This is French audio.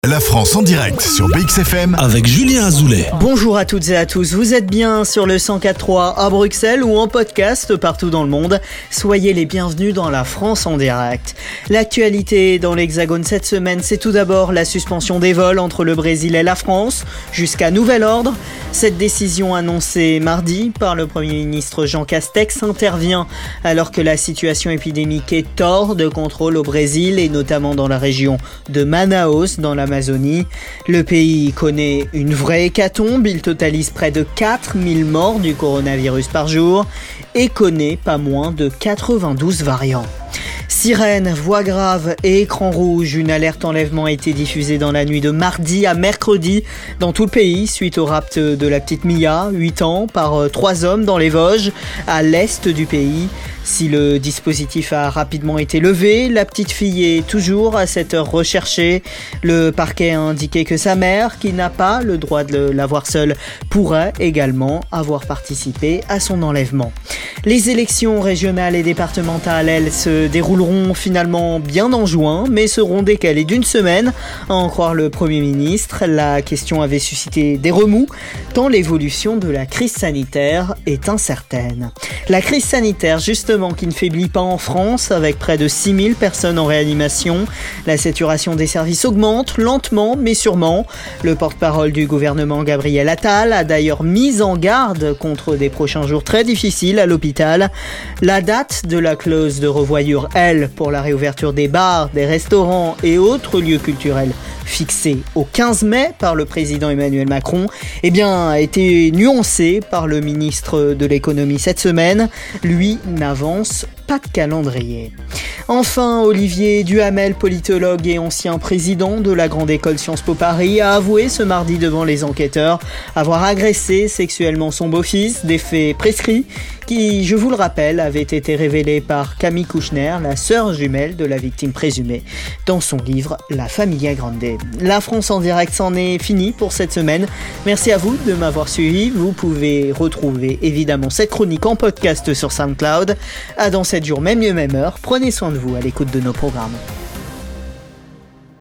La France en direct sur BXFM avec Julien Azoulay. Bonjour à toutes et à tous, vous êtes bien sur le 104.3 à Bruxelles ou en podcast partout dans le monde. Soyez les bienvenus dans la France en direct. L'actualité dans l'Hexagone cette semaine, c'est tout d'abord la suspension des vols entre le Brésil et la France jusqu'à nouvel ordre. Cette décision annoncée mardi par le Premier ministre Jean Castex intervient alors que la situation épidémique est hors de contrôle au Brésil et notamment dans la région de Manaus dans l'Amazonie. Le pays connaît une vraie hécatombe, il totalise près de 4000 morts du coronavirus par jour et connaît pas moins de 92 variants. Sirène, voix grave et écran rouge, une alerte enlèvement a été diffusée dans la nuit de mardi à mercredi dans tout le pays suite au rapt de la petite Mia, 8 ans, par 3 hommes dans les Vosges, à l'est du pays. Si le dispositif a rapidement été levé, la petite fille est toujours à cette heure recherchée. Le parquet a indiqué que sa mère, qui n'a pas le droit de la voir seule, pourrait également avoir participé à son enlèvement. Les élections régionales et départementales, elles, se dérouleront finalement bien en juin, mais seront décalées d'une semaine, à en croire le Premier ministre. La question avait suscité des remous, tant l'évolution de la crise sanitaire est incertaine. La crise sanitaire, justement, qui ne faiblit pas en France, avec près de 6000 personnes en réanimation. La saturation des services augmente, lentement mais sûrement. Le porte-parole du gouvernement, Gabriel Attal, a d'ailleurs mis en garde contre des prochains jours très difficiles à l'hôpital. La date de la clause de revoyure, elle, pour la réouverture des bars, des restaurants et autres lieux culturels, fixée au 15 mai par le président Emmanuel Macron, a été nuancée par le ministre de l'économie cette semaine. Lui n'avance pas de calendrier. Enfin, Olivier Duhamel, politologue et ancien président de la Grande École Sciences Po Paris, a avoué ce mardi devant les enquêteurs avoir agressé sexuellement son beau-fils, des faits prescrits qui, je vous le rappelle, avaient été révélés par Camille Kouchner, la sœur jumelle de la victime présumée, dans son livre La Familia Grande. La France en direct, c'en est fini pour cette semaine. Merci à vous de m'avoir suivi. Vous pouvez retrouver évidemment cette chronique en podcast sur SoundCloud. À dans 7 jours, même lieu, même heure. Prenez soin de vous à l'écoute de nos programmes.